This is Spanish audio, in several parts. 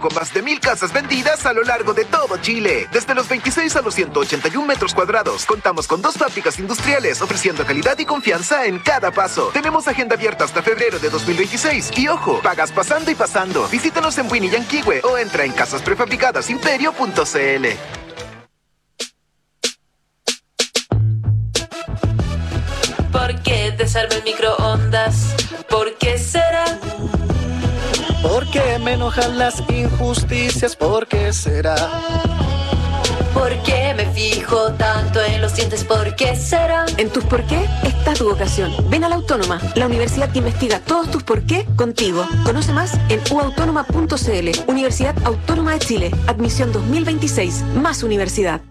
con más de 1,000 casas vendidas a lo largo de todo Chile. Desde los 26 a los 181 metros cuadrados, contamos con 2 fábricas industriales ofreciendo calidad y confianza en cada paso. Tenemos agenda abierta hasta febrero de 2026. Y ojo, pagas pasando y pasando. Visítanos en Winnie Yanquihue o entra en casasprefabricadosimperio.cl. ¿Por qué te salva el microondas? ¿Por qué será? ¿Por qué me enojan las injusticias? ¿Por qué será? ¿Por qué me fijo tanto en los dientes? ¿Por qué será? En tus por qué está tu vocación. Ven a la Autónoma, la universidad que investiga todos tus por qué contigo. Conoce más en uautónoma.cl. Universidad Autónoma de Chile. Admisión 2026. Más universidad.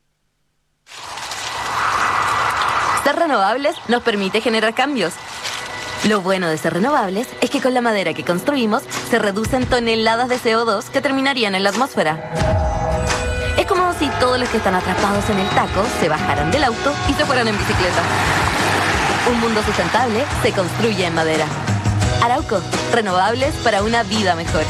Ser renovables nos permite generar cambios. Lo bueno de ser renovables es que con la madera que construimos se reducen toneladas de CO2 que terminarían en la atmósfera. Es como si todos los que están atrapados en el taco se bajaran del auto y se fueran en bicicleta. Un mundo sustentable se construye en madera. Arauco, renovables para una vida mejor.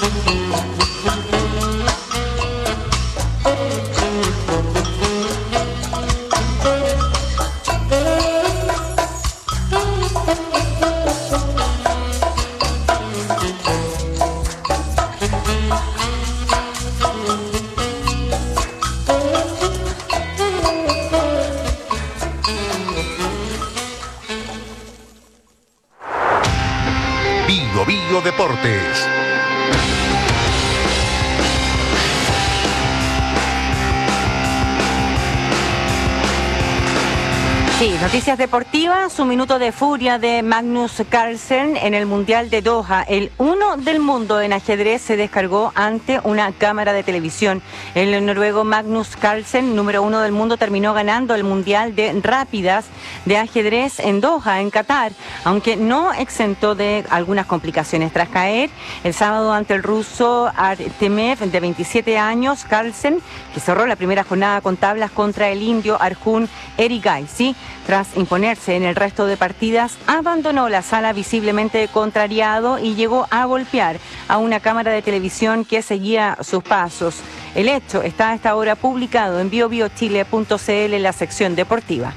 Bio Bio Deportes. Sí, noticias deportivas, un minuto de furia de Magnus Carlsen en el Mundial de Doha. El 1 del mundo en ajedrez se descargó ante una cámara de televisión. El noruego Magnus Carlsen, número 1 del mundo, terminó ganando el Mundial de Rápidas de ajedrez en Doha, en Qatar, aunque no exentó de algunas complicaciones. Tras caer el sábado ante el ruso Artemev, de 27 años, Carlsen, que cerró la primera jornada con tablas contra el indio Arjun Erigai, ¿sí? Tras imponerse en el resto de partidas, abandonó la sala visiblemente contrariado y llegó a golpear a una cámara de televisión que seguía sus pasos. El hecho está a esta hora publicado en biobiochile.cl en la sección deportiva.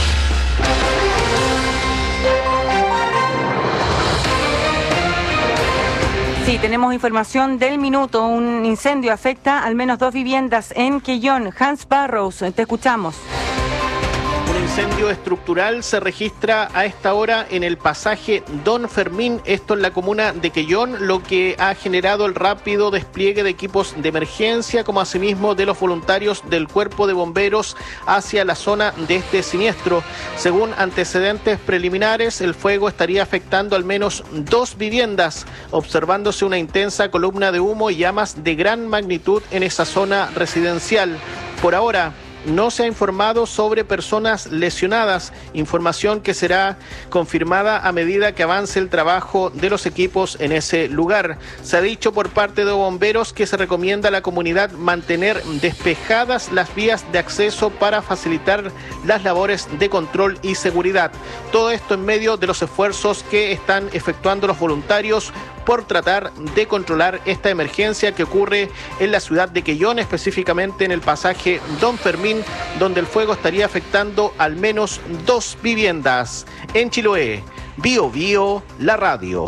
Sí, tenemos información del minuto. Un incendio afecta al menos 2 viviendas en Quellón. Hans Barrows, te escuchamos. Un incendio estructural se registra a esta hora en el pasaje Don Fermín, esto en la comuna de Quellón, lo que ha generado el rápido despliegue de equipos de emergencia, como asimismo de los voluntarios del Cuerpo de Bomberos hacia la zona de este siniestro. Según antecedentes preliminares, el fuego estaría afectando al menos 2 viviendas, observándose una intensa columna de humo y llamas de gran magnitud en esa zona residencial. Por ahora, no se ha informado sobre personas lesionadas, información que será confirmada a medida que avance el trabajo de los equipos en ese lugar. Se ha dicho por parte de bomberos que se recomienda a la comunidad mantener despejadas las vías de acceso para facilitar las labores de control y seguridad. Todo esto en medio de los esfuerzos que están efectuando los voluntarios por tratar de controlar esta emergencia que ocurre en la ciudad de Quellón, específicamente en el pasaje Don Fermín, donde el fuego estaría afectando al menos 2 viviendas. En Chiloé, Bio Bio, la radio.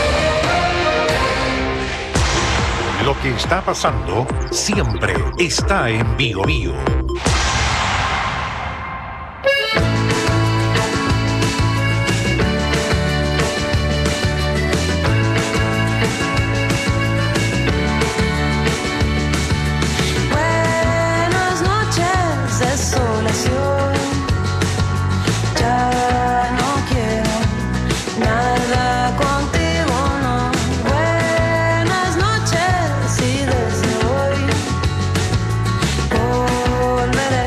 Lo que está pasando siempre está en Bio Bio. Buenas noches y desde hoy volveré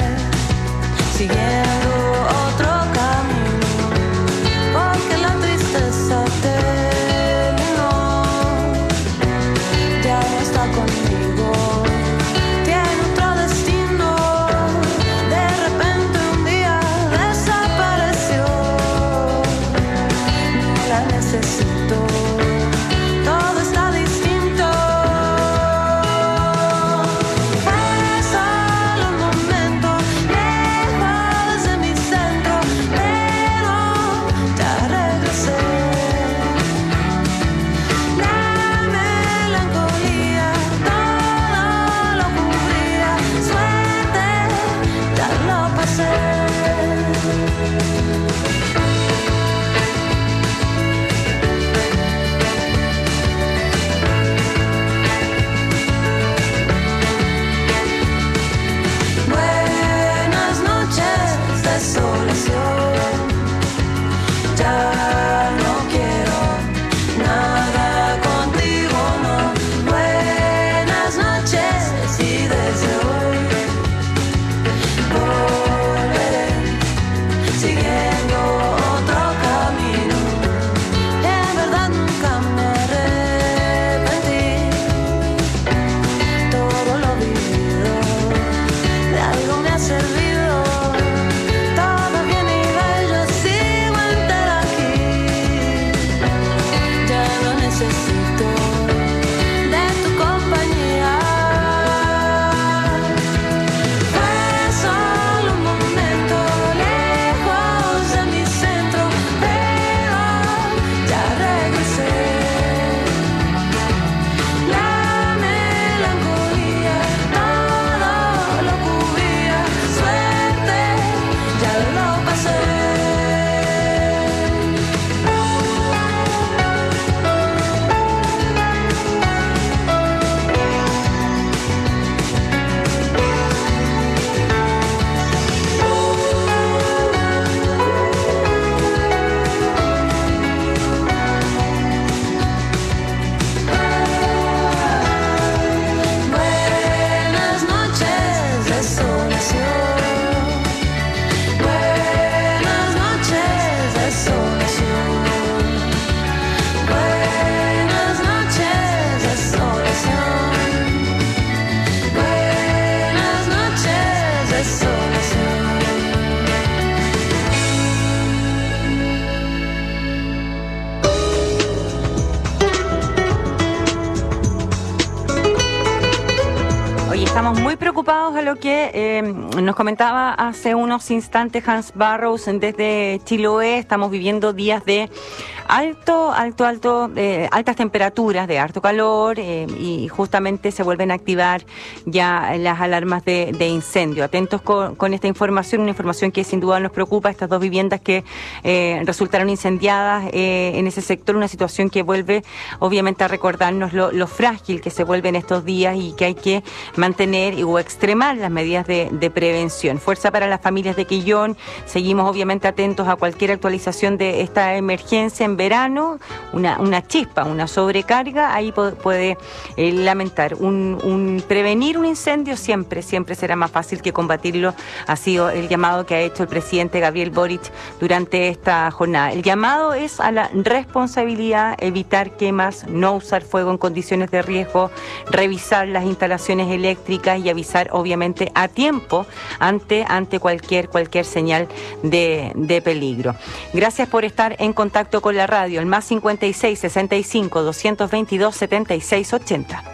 estamos muy preocupados a lo que nos comentaba hace unos instantes Hans Barrows desde Chiloé. Estamos viviendo días de altas temperaturas, de harto calor, y justamente se vuelven a activar ya las alarmas de incendio. Atentos con esta información, una información que sin duda nos preocupa, estas dos viviendas que resultaron incendiadas en ese sector, una situación que vuelve obviamente a recordarnos lo frágil que se vuelve en estos días y que hay que mantener o extremar las medidas de prevención. Fuerza para las familias de Quillón. Seguimos obviamente atentos a cualquier actualización de esta emergencia. En verano, una chispa, una sobrecarga, ahí puede lamentar. Prevenir un incendio siempre será más fácil que combatirlo. Ha sido el llamado que ha hecho el presidente Gabriel Boric durante esta jornada. El llamado es a la responsabilidad, evitar quemas, no usar fuego en condiciones de riesgo, revisar las instalaciones eléctricas y avisar obviamente a tiempo ante cualquier señal de peligro. Gracias por estar en contacto con la radio, el más 56 65 222 76 80.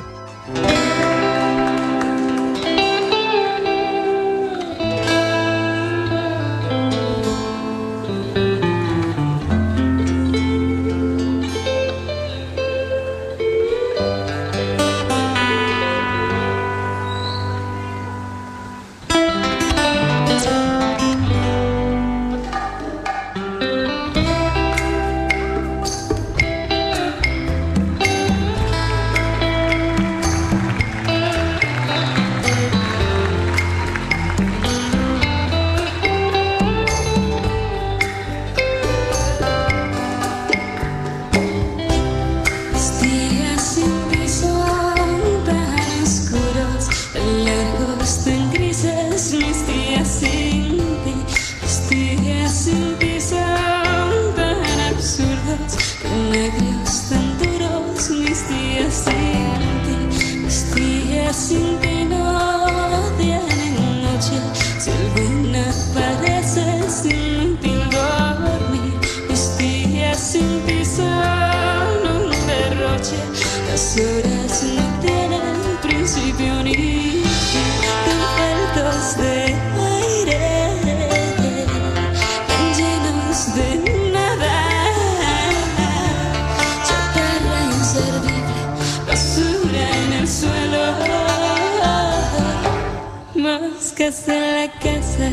Moscas en la casa.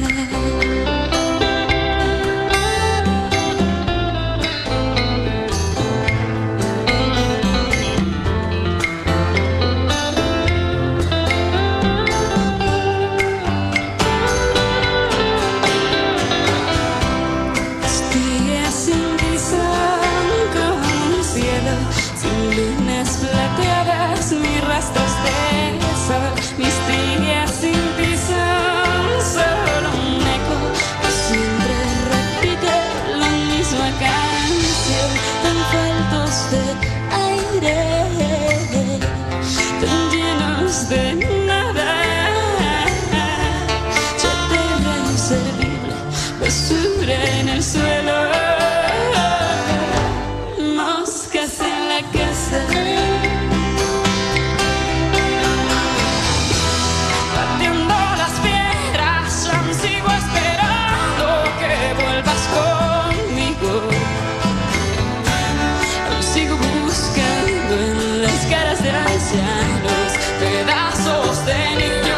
Pedazos de niño,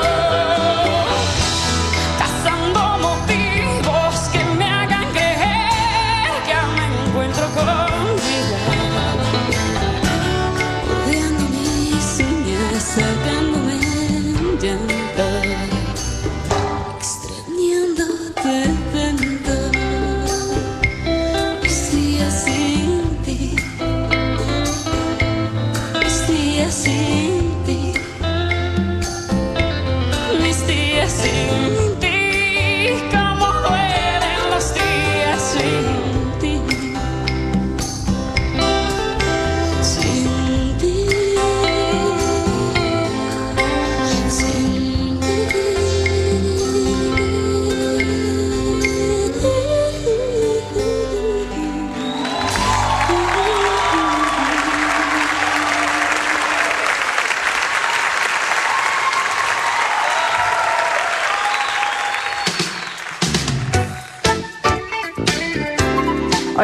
cazando motivos que me hagan creer que aún me encuentro contigo, rodeando mis uñas, sacándome en llanto, extrañándote tanto. Mis días sin ti, mis días sin ti, mis días sin ti, cómo duelen los días sin ti, sin ti, sin ti.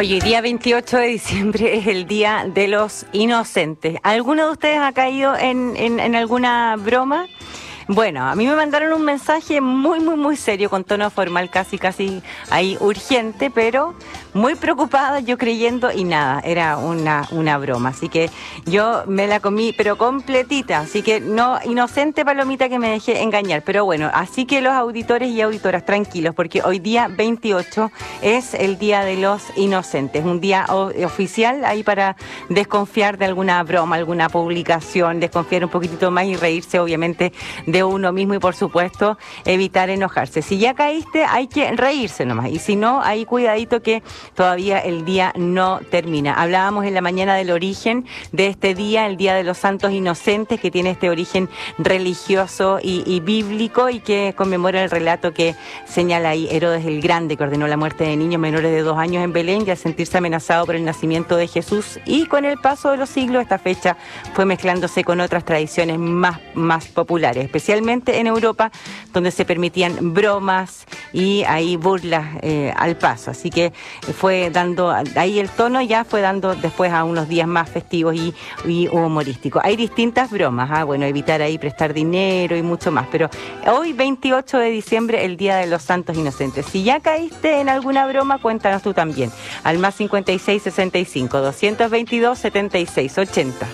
Oye, día 28 de diciembre es el Día de los Inocentes. ¿Alguno de ustedes ha caído en alguna broma? Bueno, a mí me mandaron un mensaje muy serio, con tono formal, casi ahí urgente, pero muy preocupada, yo creyendo, y nada, era una broma. Así que yo me la comí, pero completita. Así que no, inocente palomita que me dejé engañar. Pero bueno, así que los auditores y auditoras, tranquilos, porque hoy día 28 es el Día de los Inocentes. Un día oficial ahí para desconfiar de alguna broma, alguna publicación, desconfiar un poquitito más y reírse, obviamente, de uno mismo y, por supuesto, evitar enojarse. Si ya caíste, hay que reírse nomás. Y si no, ahí cuidadito que todavía el día no termina. Hablábamos en la mañana del origen de este día, el Día de los Santos Inocentes, que tiene este origen religioso y bíblico, y que conmemora el relato que señala ahí Herodes el Grande, que ordenó la muerte de niños menores de 2 años en Belén, y al sentirse amenazado por el nacimiento de Jesús. Y con el paso de los siglos, esta fecha fue mezclándose con otras tradiciones más populares, especialmente en Europa, donde se permitían bromas y ahí burlas al paso. Así que fue dando, ahí el tono ya fue dando después a unos días más festivos y humorísticos. Hay distintas bromas, bueno, evitar ahí prestar dinero y mucho más, pero hoy 28 de diciembre, el Día de los Santos Inocentes. Si ya caíste en alguna broma, cuéntanos tú también, al más 5665 222 7680.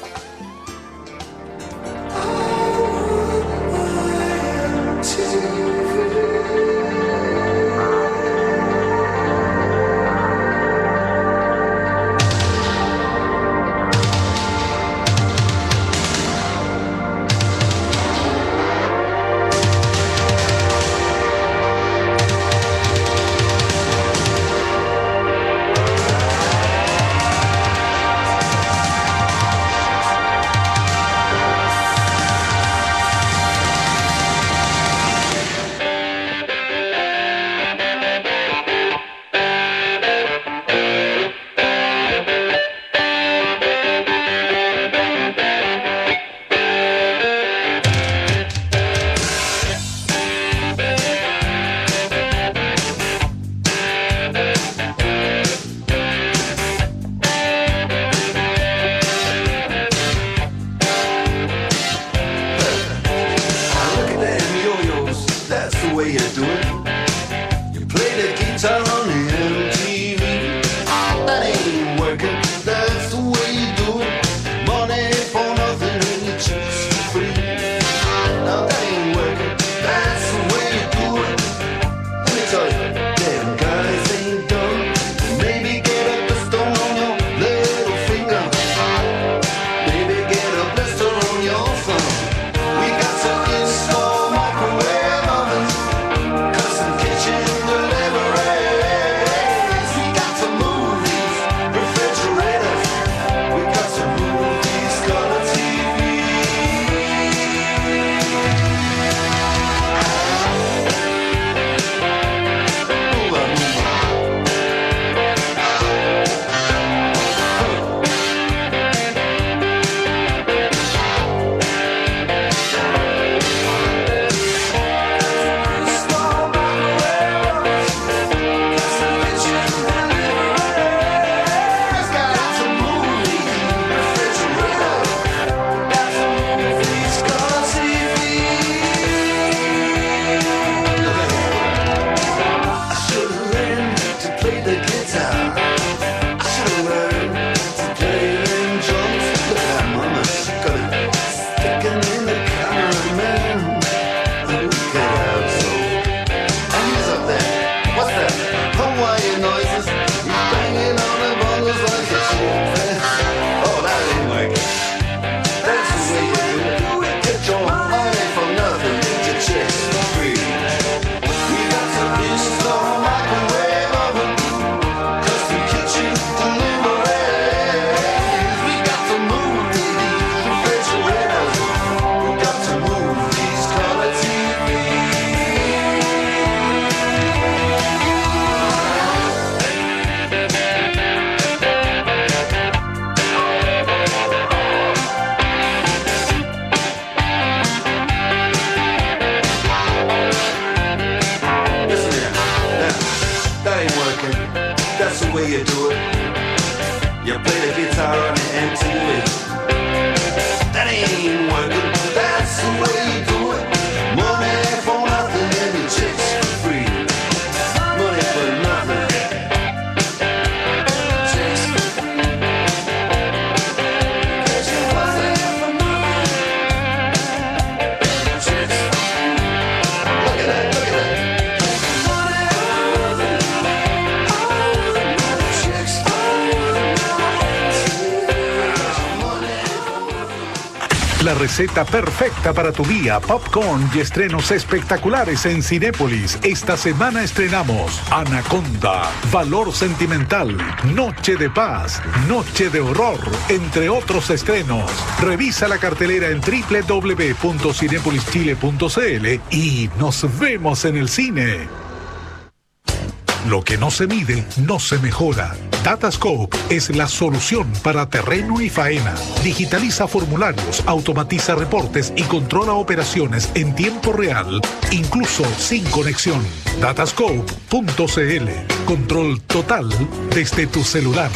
That's the way you do it. You play the guitar on the MTV. That ain't working, that's the way you do it. Money for nothing and the chicks for free. Money for nothing. Chicks for free. 'Cause you want it for nothing. Chicks for free. Look at that, look at that. Money for nothing. Oh, chicks for La receta perfecta para tu día, popcorn y estrenos espectaculares en Cinépolis. Esta semana estrenamos Anaconda, Valor Sentimental, Noche de Paz, Noche de Horror, entre otros estrenos. Revisa la cartelera en www.cinepolischile.cl y nos vemos en el cine. Lo que no se mide, no se mejora. Datascope es la solución para terreno y faena. Digitaliza formularios, automatiza reportes y controla operaciones en tiempo real, incluso sin conexión. Datascope.cl. Control total desde tu celular.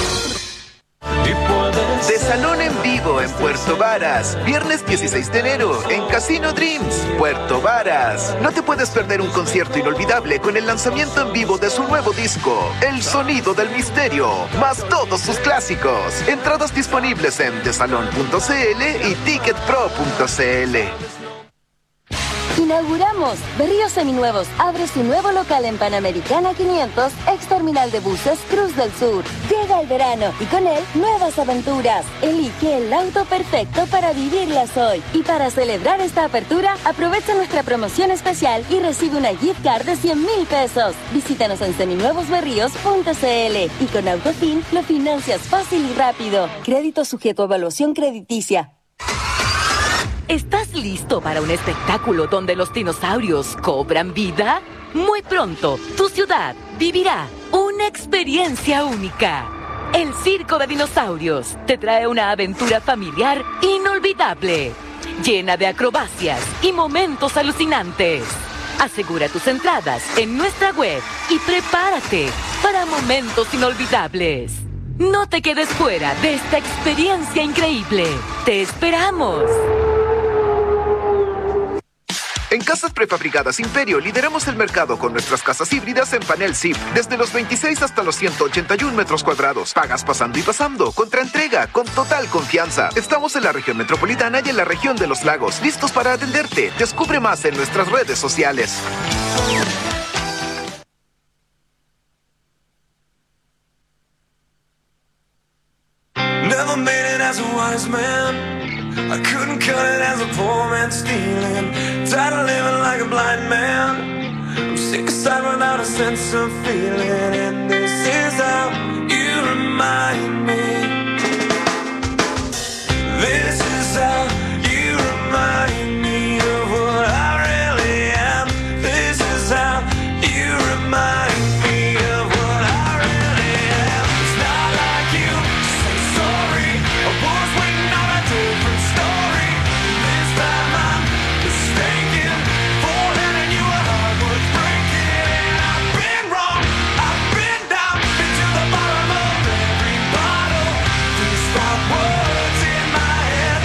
De Salón en Vivo en Puerto Varas. Viernes 16 de enero en Casino Dreams, Puerto Varas. No te puedes perder un concierto inolvidable con el lanzamiento en vivo de su nuevo disco, El Sonido del Misterio, más todos sus clásicos. Entradas disponibles en desalon.cl y ticketpro.cl. Inauguramos Berríos Seminuevos. Abre su nuevo local en Panamericana 500, ex terminal de buses Cruz del Sur. Llega el verano y con él nuevas aventuras. Elige el auto perfecto para vivirlas hoy. Y para celebrar esta apertura, aprovecha nuestra promoción especial y recibe una gift card de 100,000 pesos. Visítanos en seminuevosberríos.cl y con Autofin lo financias fácil y rápido. Crédito sujeto a evaluación crediticia. ¿Estás listo para un espectáculo donde los dinosaurios cobran vida? Muy pronto, tu ciudad vivirá una experiencia única. El Circo de Dinosaurios te trae una aventura familiar inolvidable, llena de acrobacias y momentos alucinantes. Asegura tus entradas en nuestra web y prepárate para momentos inolvidables. No te quedes fuera de esta experiencia increíble. ¡Te esperamos! En Casas Prefabricadas Imperio lideramos el mercado con nuestras casas híbridas en panel ZIP, desde los 26 hasta los 181 metros cuadrados. Pagas pasando y pasando, contra entrega, con total confianza. Estamos en la región metropolitana y en la región de los lagos, listos para atenderte. Descubre más en nuestras redes sociales. Never made it as a wise man. I couldn't cut it as a poor man stealing. Tired of living like a blind man. I'm sick aside without a sense of feeling. And this is how you remind me. This is how you remind me of what I really am. This is how you remind me of what I really am. It's not like you say sorry. I was waiting on a different story. This time I'm mistaken for letting you a heart worth breaking. And I've been wrong, I've been down, been to the bottom of every bottle. These thought words in my head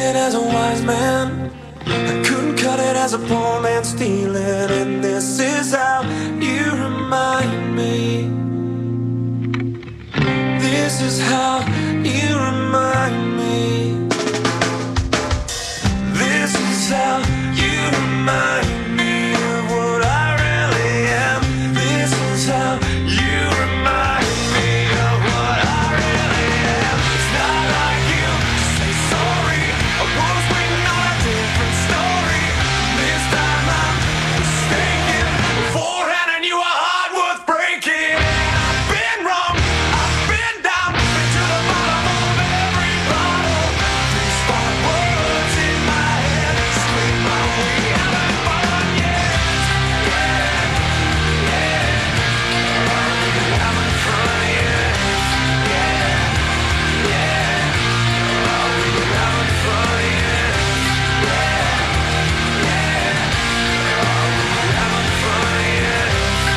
it as a wise man. I couldn't cut it as a poor man stealing. And this is how you remind me. This is how you remind me. This is how you remind me of what I really am. This is how you remind me of what I really am. It's not like you to say sorry. I was waiting on a different story. This time I'm mistaken. Beforehand I knew a heart worth breaking. I've been wrong, I've been down, been to the bottom of every bottle. These five words in my head scream my we haven't won yet. Yeah, yeah. We haven't won yet. Yeah, yeah. We haven't won yet. Yeah, yeah. We haven't won yet.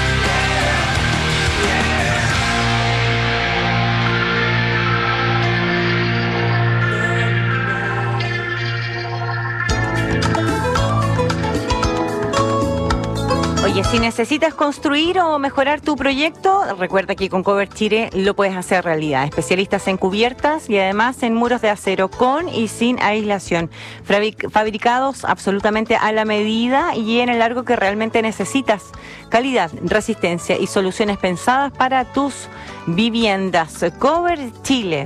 Oye, si necesitas construir o mejorar tu proyecto, recuerda que con Cover Chile lo puedes hacer realidad. Especialistas en cubiertas y además en muros de acero con y sin aislación. Fabricados absolutamente a la medida y en el largo que realmente necesitas. Calidad, resistencia y soluciones pensadas para tus viviendas. coverchile.cl.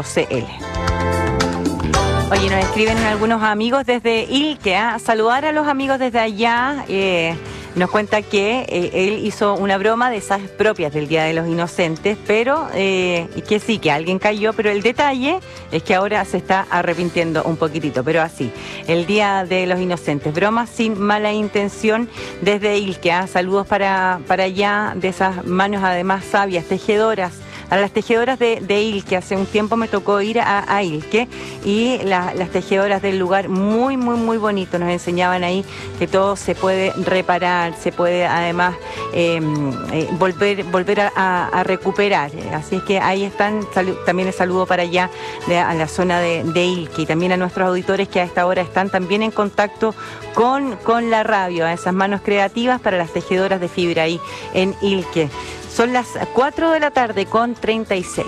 Oye, nos escriben algunos amigos desde Ilque, saludar a los amigos desde allá. Nos cuenta que él hizo una broma de esas propias del Día de los Inocentes, pero que sí, que alguien cayó, pero el detalle es que ahora se está arrepintiendo un poquitito, pero así, el Día de los Inocentes, bromas sin mala intención desde Ilque. Saludos para allá, de esas manos además sabias, tejedoras. A las tejedoras de Ilque, hace un tiempo me tocó ir a Ilque y las tejedoras del lugar muy, muy, muy bonito. Nos enseñaban ahí que todo se puede reparar, se puede además volver a recuperar. Así es que ahí están, también el saludo para allá a la zona de Ilque y también a nuestros auditores que a esta hora están también en contacto con la radio, a esas manos creativas para las tejedoras de fibra ahí en Ilque. Son las 4 de la tarde con 36.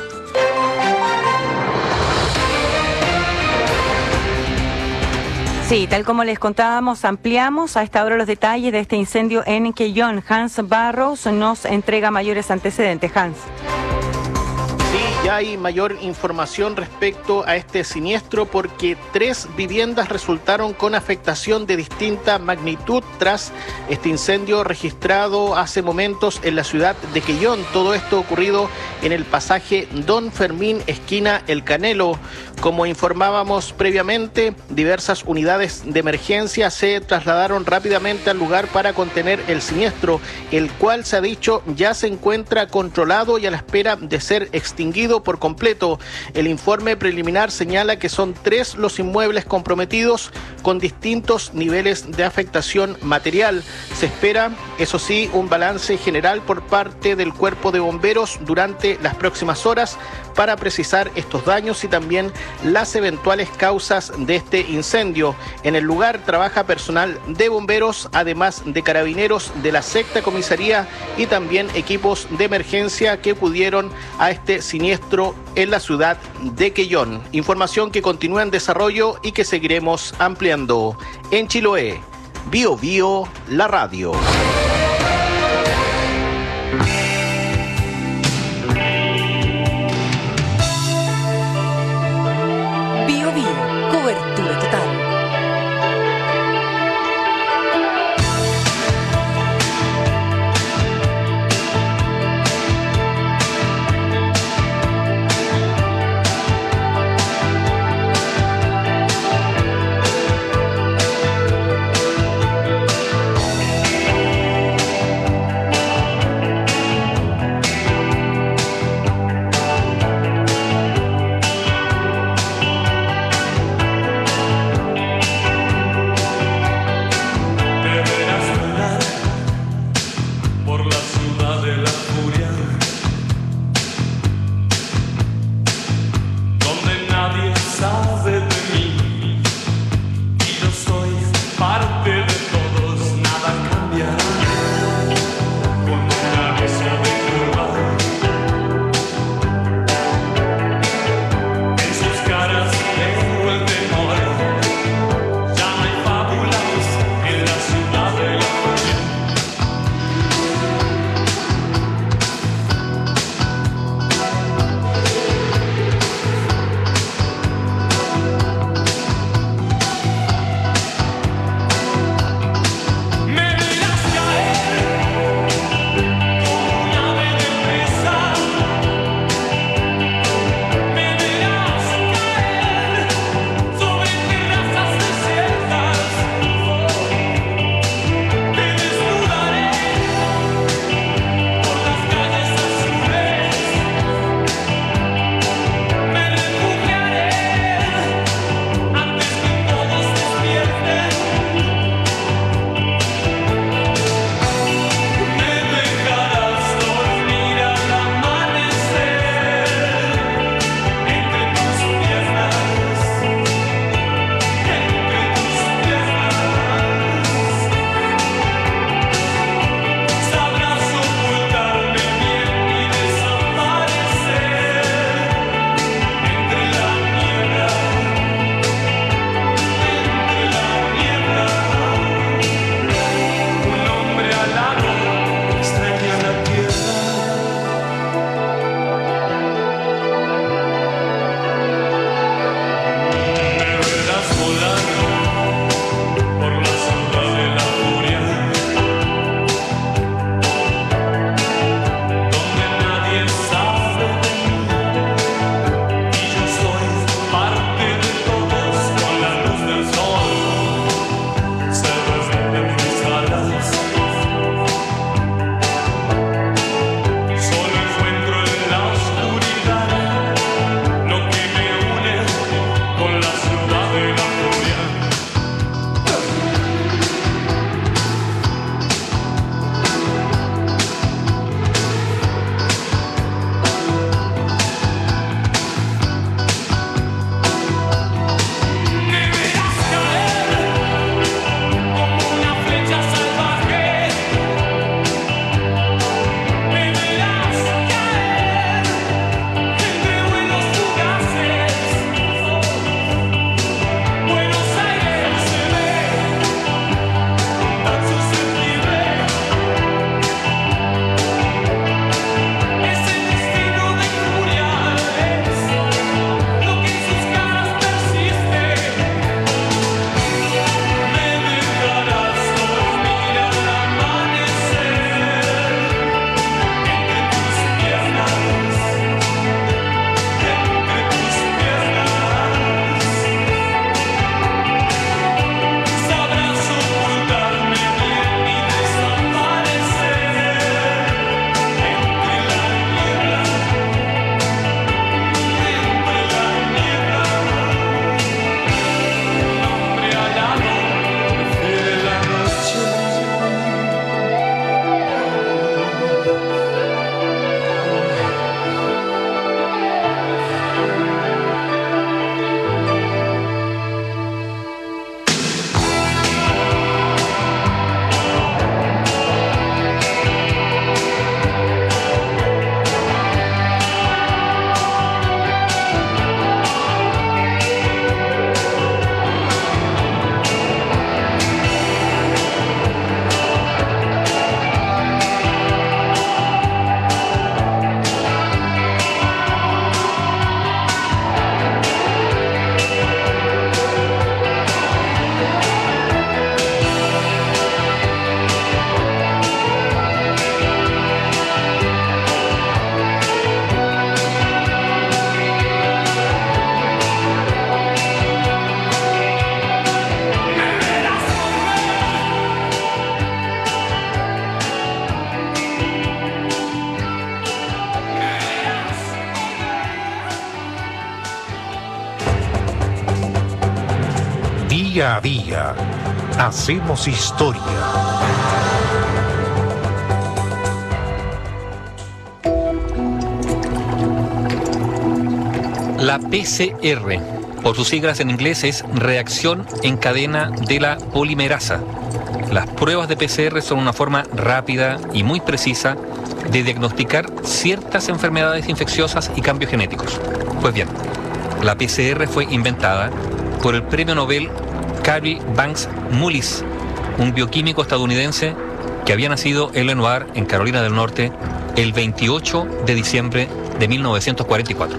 Sí, tal como les contábamos, ampliamos a esta hora los detalles de este incendio en Quellón. Hans Barros nos entrega mayores antecedentes. Hans. Sí, ya hay mayor información respecto a este siniestro porque 3 viviendas resultaron con afectación de distinta magnitud tras este incendio registrado hace momentos en la ciudad de Quellón. Todo esto ocurrido en el pasaje Don Fermín, esquina El Canelo. Como informábamos previamente, diversas unidades de emergencia se trasladaron rápidamente al lugar para contener el siniestro, el cual se ha dicho ya se encuentra controlado y a la espera de ser extinguido por completo. El informe preliminar señala que son 3 los inmuebles comprometidos con distintos niveles de afectación material. Se espera, eso sí, un balance general por parte del Cuerpo de Bomberos durante las próximas horas para precisar estos daños y también las eventuales causas de este incendio. En el lugar trabaja personal de bomberos, además de carabineros de la 6ª comisaría y también equipos de emergencia que acudieron a este siniestro en la ciudad de Quellón. Información que continúa en desarrollo y que seguiremos ampliando. En Chiloé, Bio Bio, la radio. Cobertura total. Sabe de mí. Día a día hacemos historia. La PCR, por sus siglas en inglés, es reacción en cadena de la polimerasa. Las pruebas de PCR son una forma rápida y muy precisa de diagnosticar ciertas enfermedades infecciosas y cambios genéticos. Pues bien, la PCR fue inventada por el premio Nobel Carrie Banks Mullis, un bioquímico estadounidense que había nacido en Lenoir, en Carolina del Norte, el 28 de diciembre de 1944.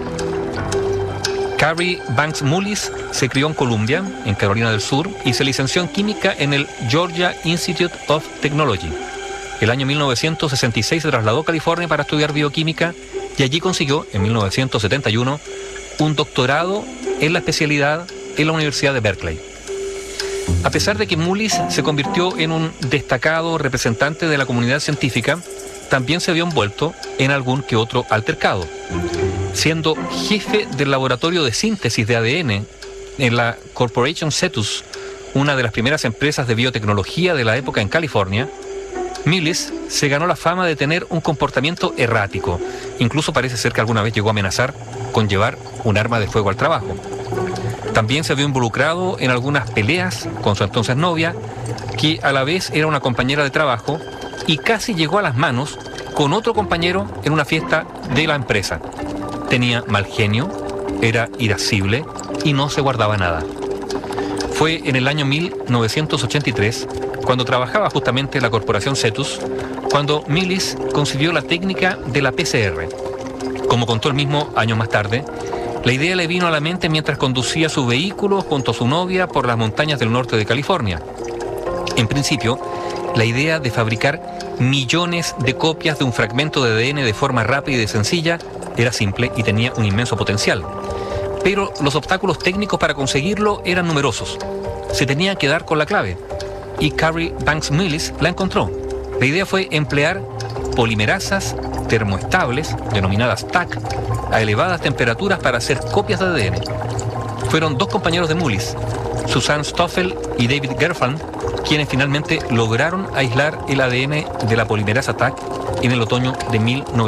Carrie Banks Mullis se crió en Columbia, en Carolina del Sur, y se licenció en química en el Georgia Institute of Technology. El año 1966 se trasladó a California para estudiar bioquímica y allí consiguió, en 1971, un doctorado en la especialidad en la Universidad de Berkeley. A pesar de que Mullis se convirtió en un destacado representante de la comunidad científica, también se vio envuelto en algún que otro altercado. Siendo jefe del laboratorio de síntesis de ADN en la Corporation Cetus, una de las primeras empresas de biotecnología de la época en California, Mullis se ganó la fama de tener un comportamiento errático. Incluso parece ser que alguna vez llegó a amenazar con llevar un arma de fuego al trabajo. También se vio involucrado en algunas peleas con su entonces novia, que a la vez era una compañera de trabajo, y casi llegó a las manos con otro compañero en una fiesta de la empresa. Tenía mal genio, era irascible y no se guardaba nada. Fue en el año 1983, cuando trabajaba justamente en la corporación Cetus, cuando Mullis concibió la técnica de la PCR. Como contó el mismo años más tarde, la idea le vino a la mente mientras conducía su vehículo junto a su novia por las montañas del norte de California. En principio, la idea de fabricar millones de copias de un fragmento de ADN de forma rápida y sencilla era simple y tenía un inmenso potencial. Pero los obstáculos técnicos para conseguirlo eran numerosos. Se tenía que dar con la clave. Y Carrie Banks Mullis la encontró. La idea fue emplear polimerasas termoestables, denominadas TAC, a elevadas temperaturas para hacer copias de ADN. Fueron dos compañeros de Mullis, Susan Stoffel y David Gerfand, quienes finalmente lograron aislar el ADN de la polimerasa TAC en el otoño de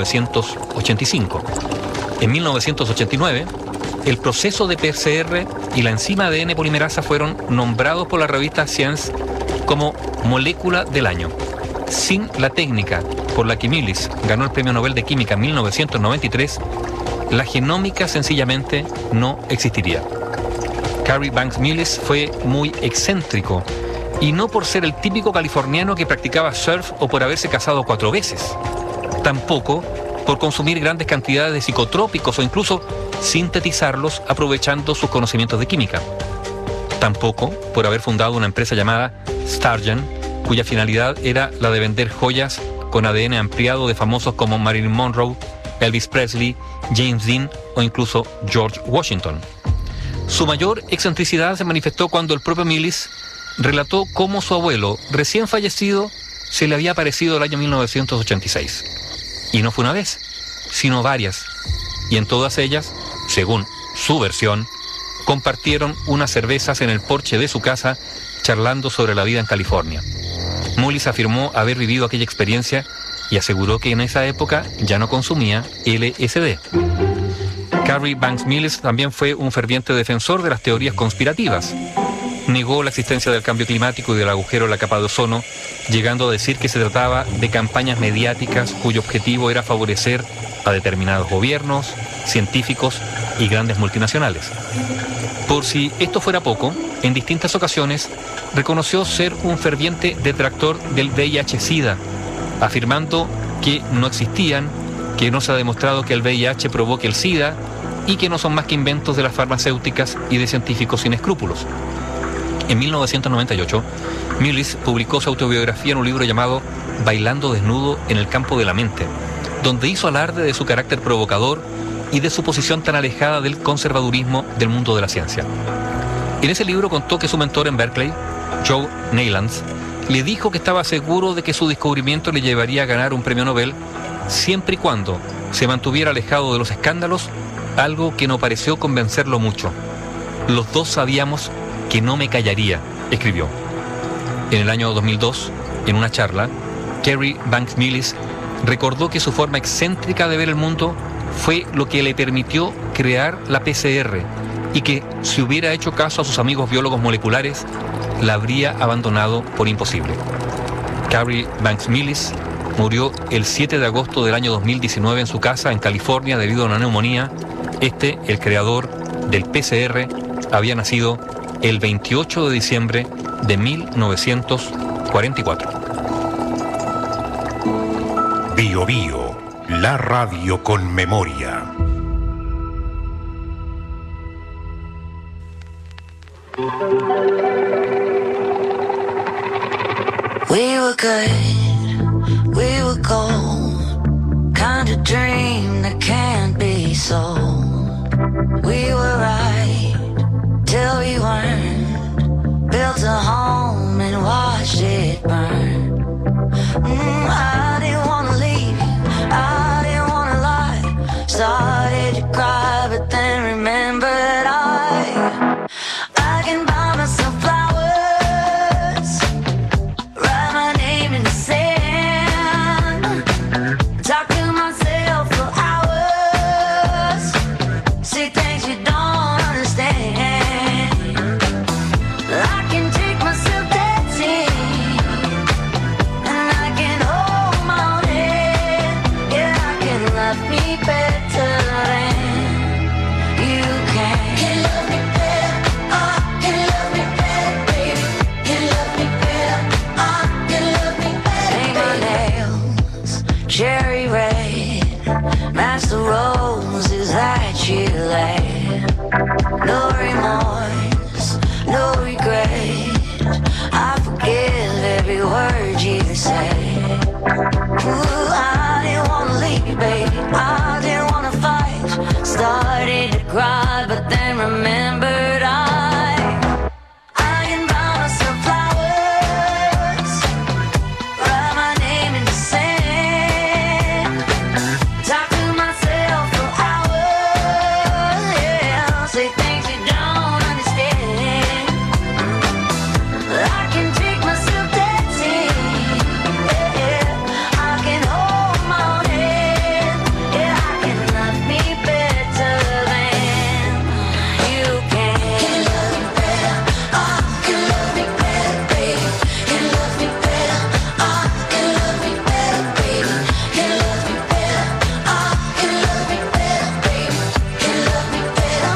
1985. En 1989, el proceso de PCR y la enzima ADN polimerasa fueron nombrados por la revista Science como molécula del año. Sin la técnica por la que Mullis ganó el Premio Nobel de Química en 1993, la genómica sencillamente no existiría. Carrie Banks Mullis fue muy excéntrico, y no por ser el típico californiano que practicaba surf o por haberse casado 4 veces. Tampoco por consumir grandes cantidades de psicotrópicos o incluso sintetizarlos aprovechando sus conocimientos de química. Tampoco por haber fundado una empresa llamada Stargen, cuya finalidad era la de vender joyas con ADN ampliado de famosos como Marilyn Monroe, Elvis Presley, James Dean o incluso George Washington. Su mayor excentricidad se manifestó cuando el propio Mullis relató cómo su abuelo, recién fallecido, se le había aparecido el año 1986. Y no fue una vez, sino varias. Y en todas ellas, según su versión, compartieron unas cervezas en el porche de su casa charlando sobre la vida en California. Mullis afirmó haber vivido aquella experiencia y aseguró que en esa época ya no consumía LSD. Carrie Banks Mullis también fue un ferviente defensor de las teorías conspirativas. Negó la existencia del cambio climático y del agujero en la capa de ozono, llegando a decir que se trataba de campañas mediáticas cuyo objetivo era favorecer a determinados gobiernos, científicos y grandes multinacionales. Por si esto fuera poco, en distintas ocasiones reconoció ser un ferviente detractor del VIH-Sida, afirmando que no existían, que no se ha demostrado que el VIH provoque el SIDA y que no son más que inventos de las farmacéuticas y de científicos sin escrúpulos. En 1998, Mullis publicó su autobiografía en un libro llamado Bailando desnudo en el campo de la mente, donde hizo alarde de su carácter provocador y de su posición tan alejada del conservadurismo del mundo de la ciencia. En ese libro contó que su mentor en Berkeley, Joe Neylands, le dijo que estaba seguro de que su descubrimiento le llevaría a ganar un premio Nobel siempre y cuando se mantuviera alejado de los escándalos, algo que no pareció convencerlo mucho. Los dos sabíamos que no me callaría, escribió. En el año 2002, en una charla, Terry Banks Millis recordó que su forma excéntrica de ver el mundo fue lo que le permitió crear la PCR y que si hubiera hecho caso a sus amigos biólogos moleculares, la habría abandonado por imposible. Carrie Banks Millis murió el 7 de agosto del año 2019 en su casa en California debido a una neumonía. El creador del PCR, había nacido el 28 de diciembre de 1944. Bio Bio, la radio con memoria. We were good, we were gold, kind of dream that can't be sold. We were right till we weren't, built a home and watched it burn. I didn't wanna leave, I didn't wanna lie, started to cry but then remembered I can buy myself flowers, write my name in the sand, talk to myself for hours, see things you don't understand. I can take myself dancing, and I can hold my own head. Yeah, I can love me better than you can. Can love me better, can love me better, baby. Can love me better, can love me better. Paint my nails cherry red, match the roses that you laid. No remorse, no regret, I forgive every word you said. Ooh, I didn't wanna leave, baby, I didn't wanna fight. Started to cry, but then remembered I can buy myself flowers, write my name in the sand, talk to myself for hours, yeah, say things you don't understand. I can take myself dancing, yeah, I can hold my own head, yeah, I can love me better than you can. Can love me better, can love me better, baby. Can love me better, can love me better, baby. Can love me better, can love me better, baby. Can love me better.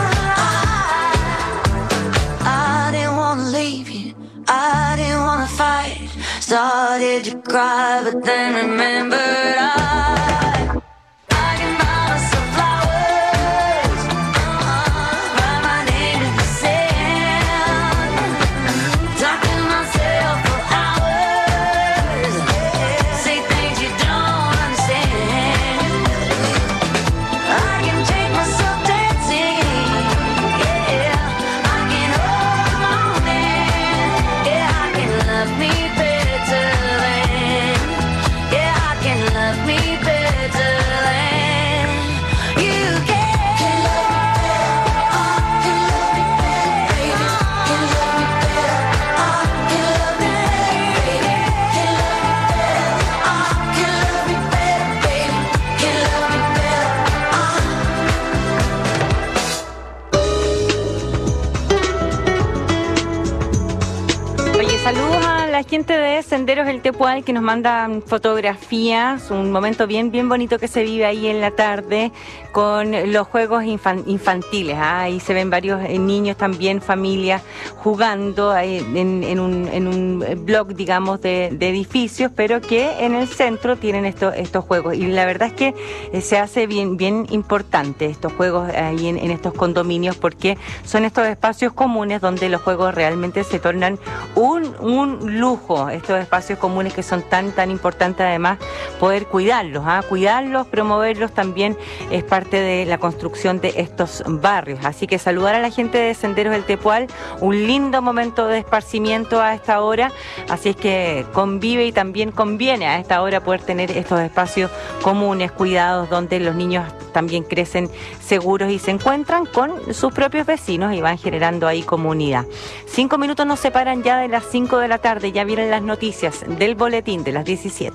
I didn't wanna leave you, I didn't wanna fight. Started to cry, but then remembered I can buy myself flowers, write my name in the sand, talk to myself for hours, say things you don't understand. I can take myself dancing, yeah, I can hold my own hand, yeah, I can love me better than, yeah, I can love me better than you can. Can love me better, baby. Can love me better, can love me better, baby. Can love me better, Oye, saludos a la gente de Senderos El Tepual que nos mandan fotografías, un momento bien bonito que se vive ahí en la tarde con los juegos infantiles. Ahí se ven varios niños también, familias jugando ahí en un block, digamos, de edificios, pero que en el centro tienen estos juegos. Y la verdad es que se hace bien importante estos juegos ahí en estos condominios, porque son estos espacios comunes donde los juegos realmente se tornan un son un lujo, estos espacios comunes que son tan importantes, además poder cuidarlos, cuidarlos, promoverlos también es parte de la construcción de estos barrios. Así que saludar a la gente de Senderos del Tepual, un lindo momento de esparcimiento a esta hora, así es que convive y también conviene a esta hora poder tener estos espacios comunes, cuidados, donde los niños también crecen seguros y se encuentran con sus propios vecinos y van generando ahí comunidad. 5 minutos nos separan ya de las 5 de la tarde, ya vienen las noticias del boletín de las 17.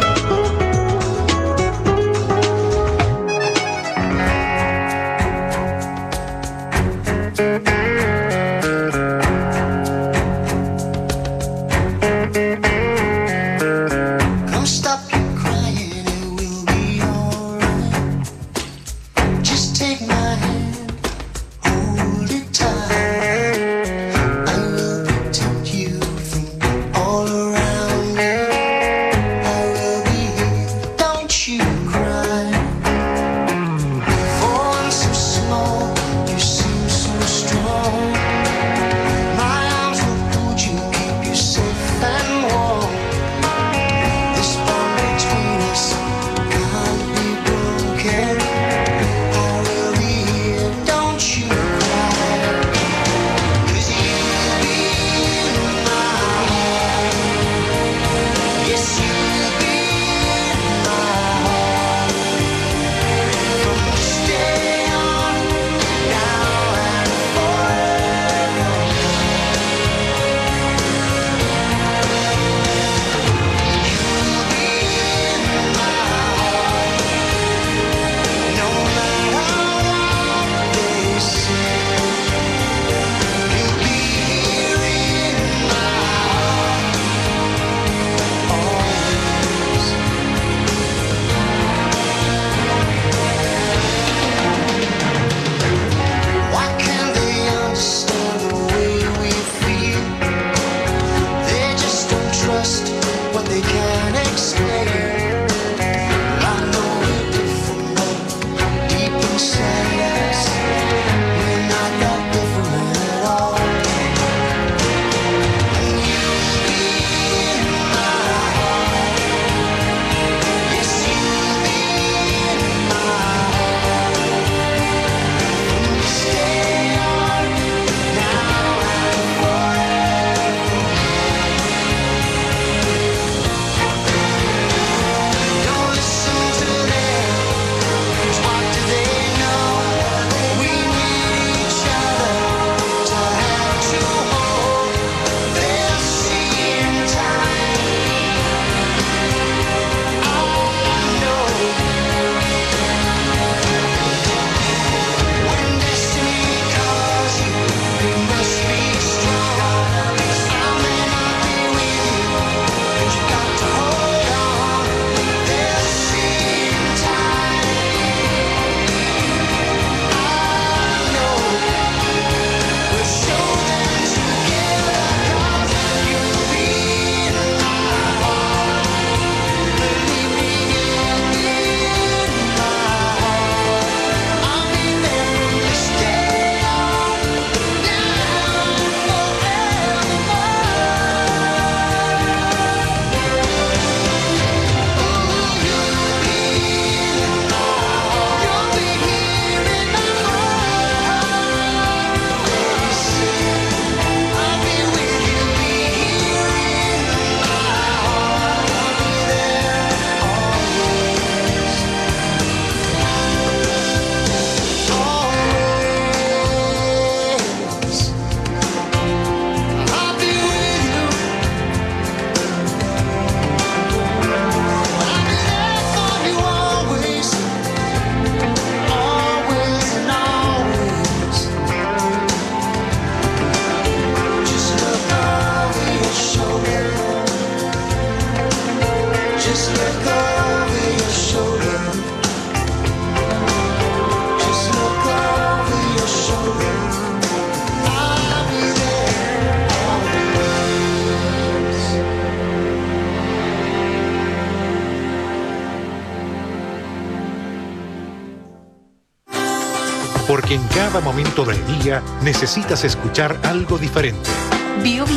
Porque en cada momento del día necesitas escuchar algo diferente. Bio Bio,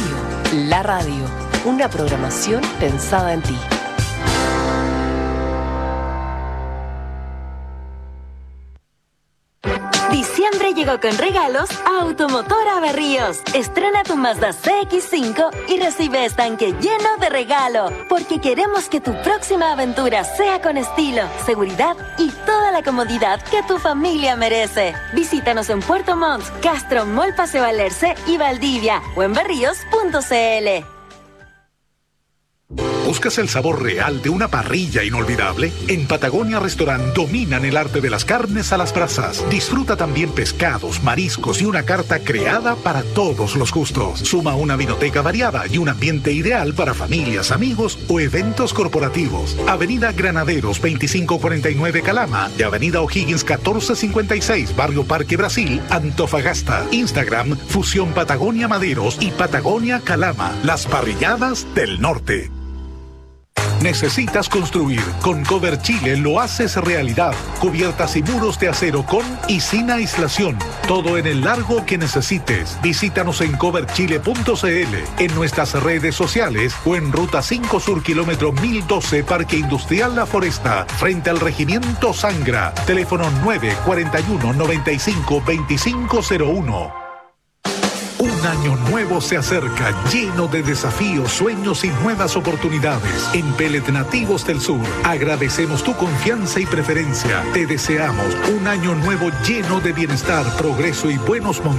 La radio, una programación pensada en ti. Diciembre llegó con regalos a Automotora Berríos. Estrena tu Mazda CX-5 y recibe estanque lleno de regalo, porque queremos que tu próxima aventura sea con estilo, seguridad y toda la comodidad que tu familia merece. Visítanos en Puerto Montt, Castro, Mall Paseo Alerce y Valdivia o en berríos.cl. ¿Buscas el sabor real de una parrilla inolvidable? En Patagonia Restaurant dominan el arte de las carnes a las brasas. Disfruta también pescados, mariscos y una carta creada para todos los gustos. Suma una vinoteca variada y un ambiente ideal para familias, amigos o eventos corporativos. Avenida Granaderos 2549 Calama y Avenida O'Higgins 1456 Barrio Parque Brasil, Antofagasta. Instagram Fusión Patagonia Maderos y Patagonia Calama. Las parrilladas del norte. ¿Necesitas construir? Con Cover Chile lo haces realidad. Cubiertas y muros de acero con y sin aislación. Todo en el largo que necesites. Visítanos en coverchile.cl, en nuestras redes sociales o en Ruta 5 Sur, kilómetro 1012, Parque Industrial La Foresta, frente al Regimiento Sangra. Teléfono 941 95 2501. Un año nuevo se acerca, lleno de desafíos, sueños y nuevas oportunidades. En Pellet Nativos del Sur, agradecemos tu confianza y preferencia. Te deseamos un año nuevo lleno de bienestar, progreso y buenos momentos.